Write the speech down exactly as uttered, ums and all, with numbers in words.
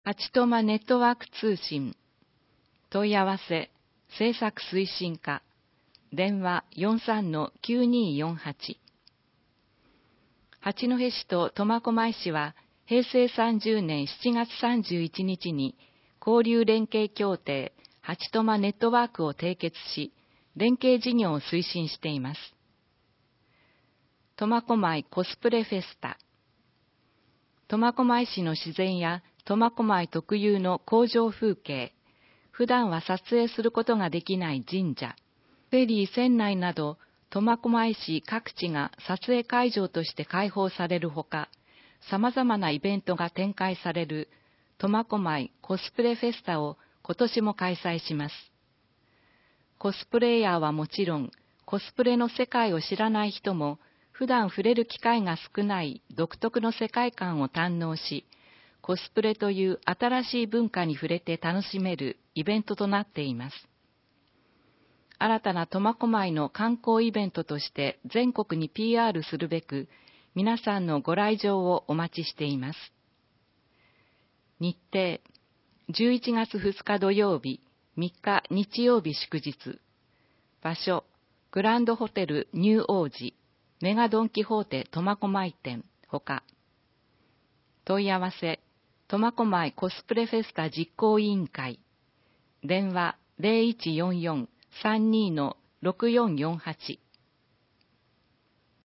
八トマネットワーク通信。問い合わせ、制作推進課。電話 よんさんのきゅうにーよんはち。八戸市と苫小牧市は、へいせいさんじゅうねんしちがつさんじゅういちにちに交流連携協定八トマネットワークを締結し、連携事業を推進しています。苫小牧コスプレフェスタ。苫小牧市の自然や苫小牧特有の工場風景、普段は撮影することができない神社、フェリー船内など苫小牧市各地が撮影会場として開放されるほか、様々なイベントが展開される苫小牧コスプレフェスタを今年も開催します。コスプレイヤーはもちろん、コスプレの世界を知らない人も、普段触れる機会が少ない独特の世界観を堪能し、コスプレという新しい文化に触れて楽しめるイベントとなっています。新たな苫小牧の観光イベントとして全国に ピーアール するべく、皆さんのご来場をお待ちしています。日程、じゅういちがつふつか土曜日、みっか日曜日祝日。場所、グランドホテルニューオージ、メガドンキホーテ苫小牧店ほか。問い合わせ、苫小牧コスプレフェスタ実行委員会。電話 ゼロいちよんよん さんにー ろくよんよんはち。